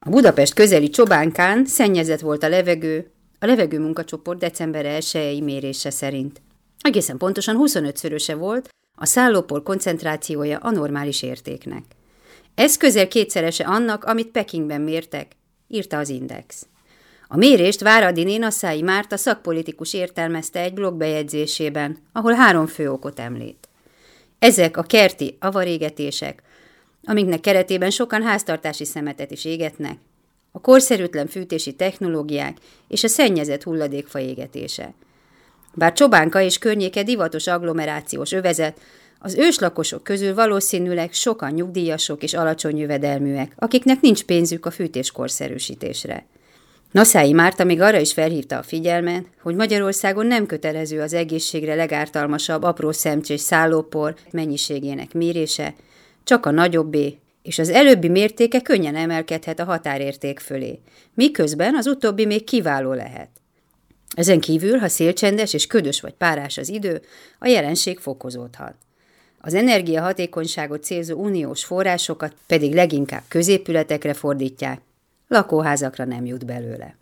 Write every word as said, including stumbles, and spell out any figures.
A Budapest közeli Csobánkán szennyezett volt a levegő, a levegő munkacsoport december elsejei mérése szerint. Egészen pontosan huszonötszöröse volt a szállópor koncentrációja a normális értéknek. Ez közel kétszerese annak, amit Pekingben mértek, írta az Index. A mérést Váradi Nénasszái Márta szakpolitikus értelmezte egy blogbejegyzésében, ahol három fő okot említ. Ezek a kerti avarégetések, amiknek keretében sokan háztartási szemetet is égetnek, a korszerűtlen fűtési technológiák és a szennyezett hulladékfa égetése. Bár Csobánka és környéke divatos agglomerációs övezet, az őslakosok közül valószínűleg sokan nyugdíjasok és alacsony jövedelműek, akiknek nincs pénzük a fűtés korszerűsítésre. Nasszái Márta még arra is felhívta a figyelmet, hogy Magyarországon nem kötelező az egészségre legártalmasabb apró szemcsés szállópor mennyiségének mérése, csak a nagyobbé, és az előbbi mértéke könnyen emelkedhet a határérték fölé, miközben az utóbbi még kiváló lehet. Ezen kívül, ha szélcsendes és ködös vagy párás az idő, a jelenség fokozódhat. Az energiahatékonyságot célzó uniós forrásokat pedig leginkább középületekre fordítják, lakóházakra nem jut belőle.